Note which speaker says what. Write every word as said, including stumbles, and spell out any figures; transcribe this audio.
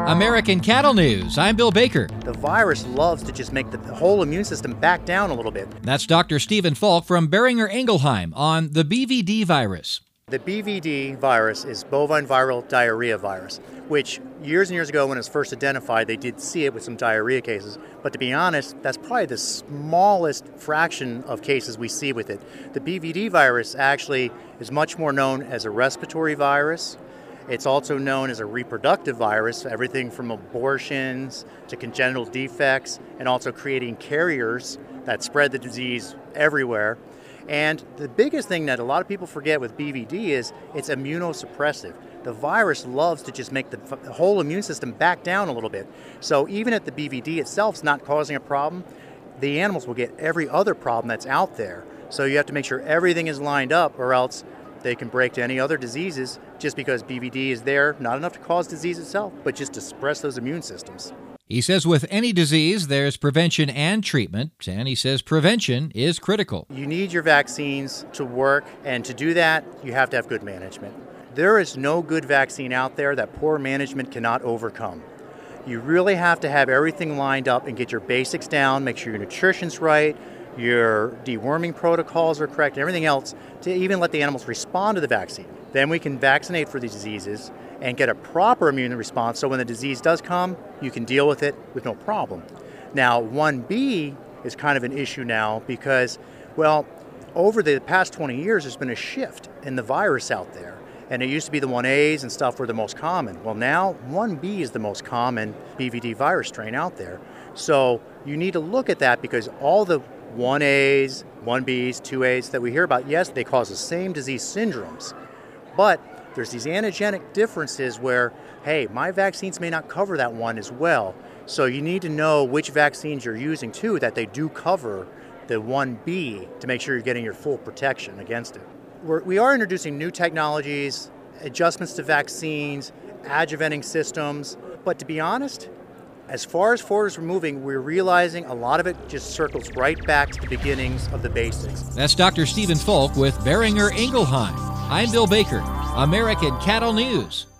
Speaker 1: American Cattle News. I'm Bill Baker.
Speaker 2: The virus loves to just make the whole immune system back down a little bit.
Speaker 1: That's Doctor Stephen Falk from Boehringer Ingelheim on the B V D virus.
Speaker 2: The B V D virus is bovine viral diarrhea virus, which years and years ago when it was first identified, they did see it with some diarrhea cases. But to be honest, that's probably the smallest fraction of cases we see with it. The B V D virus actually is much more known as a respiratory virus. It's also known as a reproductive virus, everything from abortions to congenital defects, and also creating carriers that spread the disease everywhere. And the biggest thing that a lot of people forget with B V D is it's immunosuppressive. The virus loves to just make the whole immune system back down a little bit. So even if the B V D itself is not causing a problem, the animals will get every other problem that's out there. So you have to make sure everything is lined up, or else they can break to any other diseases just because B V D is there, not enough to cause disease itself, but just to suppress those immune systems.
Speaker 1: He says with any disease, there's prevention and treatment, and he says prevention is critical.
Speaker 2: You need your vaccines to work, and to do that, you have to have good management. There is no good vaccine out there that poor management cannot overcome. You really have to have everything lined up and get your basics down, make sure your nutrition's right, your deworming protocols are correct, and everything else to even let the animals respond to the vaccine. Then we can vaccinate for these diseases and get a proper immune response so when the disease does come, you can deal with it with no problem. Now, one B is kind of an issue now because, well, over the past twenty years, there's been a shift in the virus out there. And it used to be the one A's and stuff were the most common. Well, now one B is the most common B V D virus strain out there. So you need to look at that because all the one A's, one B's, two A's that we hear about, yes, they cause the same disease syndromes. But there's these antigenic differences where, hey, my vaccines may not cover that one as well. So you need to know which vaccines you're using too, that they do cover the one B to make sure you're getting your full protection against it. We're, we are introducing new technologies, adjustments to vaccines, adjuvanting systems. But to be honest, as far as forward as we're moving, we're realizing a lot of it just circles right back to the beginnings of the basics.
Speaker 1: That's Doctor Stephen Falk with Boehringer Ingelheim. I'm Bill Baker, American Cattle News.